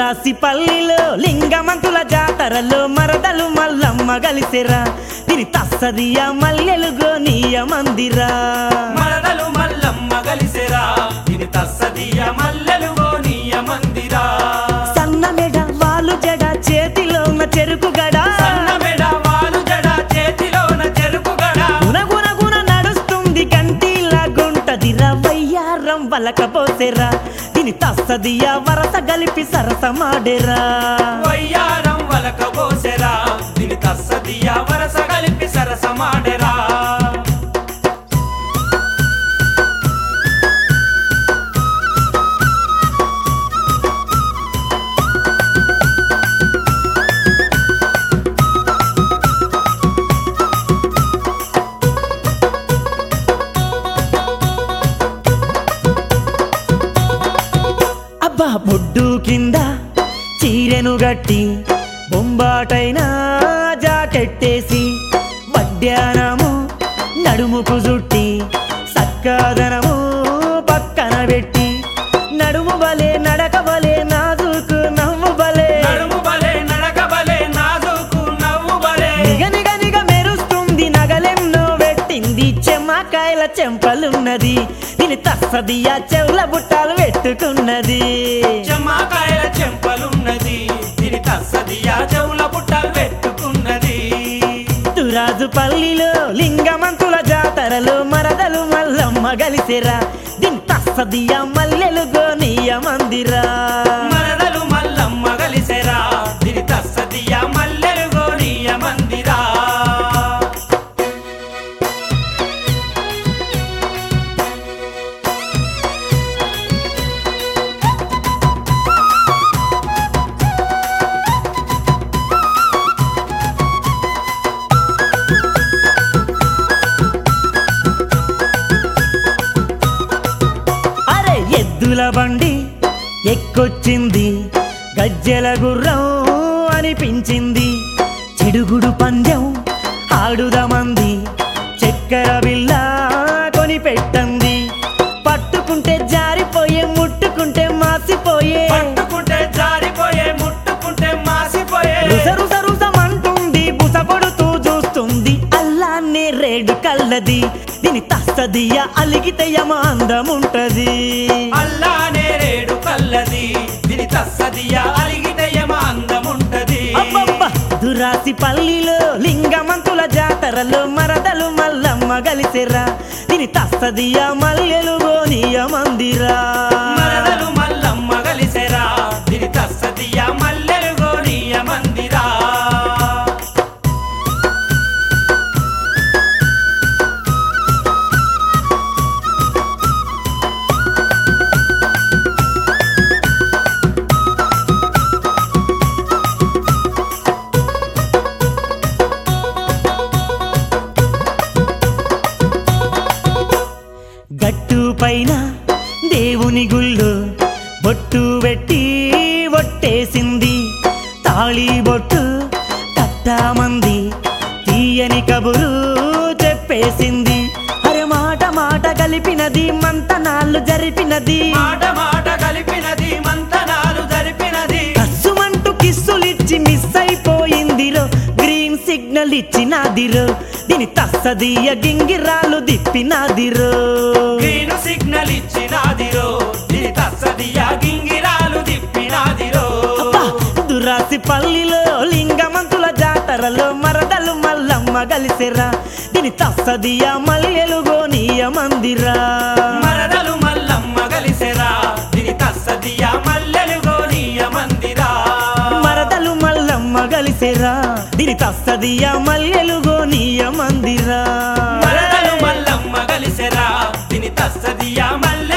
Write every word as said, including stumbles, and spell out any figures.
దురాసిపల్లిలో లింగమంతుల జాతరలో మరదలు మల్లమ్మ గలిసెరా తిని తస్సదియ మల్లెలు గోనీయ మందిరా మరదలు మల్లమ్మ గలిసెరా తిని తస్సదియ మల్లెలు గోనీయ మందిరా సన్న మెడ వాలు జడ చేతిలోన చెరుకు గడ సన్న మెడ వాలు జడ చేతిలోన చెరుకు గడ గున గున గున నడుస్తుంది గంటిలా గుంటదిరా వయ్యారం వలకపోసెరా తిని తస్సదియ వరస గలిపి సరసమాడెరా వయ్యారం వలకపోసెరా తిని తస్సదియ వరస గలిపి సరసమాడెరా అబ్బా బొడ్డు కింద చీరెను గట్టి బొంబాటైనా జాకెట్టేసి మధ్యాహ్నము నడుముకు జుట్టి సక్కదనము పక్కన పెట్టి నడుము బలే నడక బలే నాజుకు నవ్వు బలే నడుము బలే నడక బలే నాజుకు నవ్వు బలే నిగ నిగ నిగ మెరుస్తుంది నగలెన్నో పెట్టింది చెమ్మకాయల చెంపలున్నది దీని తస్సదియ చెవుల బుట్టాలు పెట్టుకున్నది చెమ్మకాయల చెంపలున్నది దీని తస్సదియ చెవుల బుట్టలు పెట్టుకున్నది దురాజుపల్లిలో లింగమంతుల జాతరలో మరదలు మల్లమ్మ గలిసెరా దీని తస్సదియ మల్లెలు గోనీయ మందిరా మరదలు మల్లమ్మ గలిసెరా దీని తస్సదియ మల్లెలు గోనీయ మందిరా అరే ఎద్దుల బండి ఎక్కొచ్చింది గజ్జెల గుర్రం అనిపించింది చెడుగుడు పందెం ఆడుదమంది చక్కెర బిల్ల కొని పెట్టంది పట్టుకుంటే జారిపోయే ముట్టుకుంటే మాసిపోయే పట్టుకుంటే జారిపోయే ముట్టుకుంటే మాసిపోయే రుస రుస రుసమంటుంది బుస కొడుతూ చూస్తుంది అల్లానే రేడు కల్లది దీని తస్సదియ అలిగితే యమ అందముంటది అల్లానే రేడు కల్లది దీని తస్సదియ అలిగితే యమ అందముంటది అబ్బబ్బా దురాసిపల్లిలో లింగమంతుల జాతరలో మరదలు మల్లమ్మ గలిసెరా దీని తస్సదియ మల్లెలు గోనీయ మందిరా మరదలు మల్లమ్మ గలిసెరా దీని తస్సదియ మల్లెలు గోనీయ మందిరా గట్టు పైన దేవుని గుళ్ళు బొట్టు పెట్టి ఒట్టేసింది తాళి బొట్టు కట్టామంది తీయని కబురు చెప్పేసింది అరే మాట మాట కలిపినది మంతనాళ్ళు జరిపినది మాట మాట కలిపినది మంతనాలు జరిపినది కస్సుమంటూ కిస్సులిచ్చి మిస్ అయిపోయిందిరో గ్రీన్ సిగ్నల్ ఇచ్చినాదిరో దీని తస్సదియ గింగిరాలు దిప్పినాదిరో గ్రీను సిగ్నల్ ఇచ్చినాదిరో దీని తస్సదియ గింగిరాలు దిప్పినాదిరో అబ్బా, దురాసిపల్లిలో లింగమంతుల జాతరలో మరదలు మల్లమ్మ గలిసెరా దీని తస్సదియ మల్లెలు గోనీయ మందిరా మరదలు మల్లమ్మ గలిసెరా దీని తస్సదియ మల్లెలు గోనీయ మందిరా మరదలు మల్లమ్మ గలిసెరా దీని తస్సదియ మల్లెలు గోనీయ మందిరా మరదలు మల్లమ్మ గలిసెరా దీని తస్సదియ మల్లె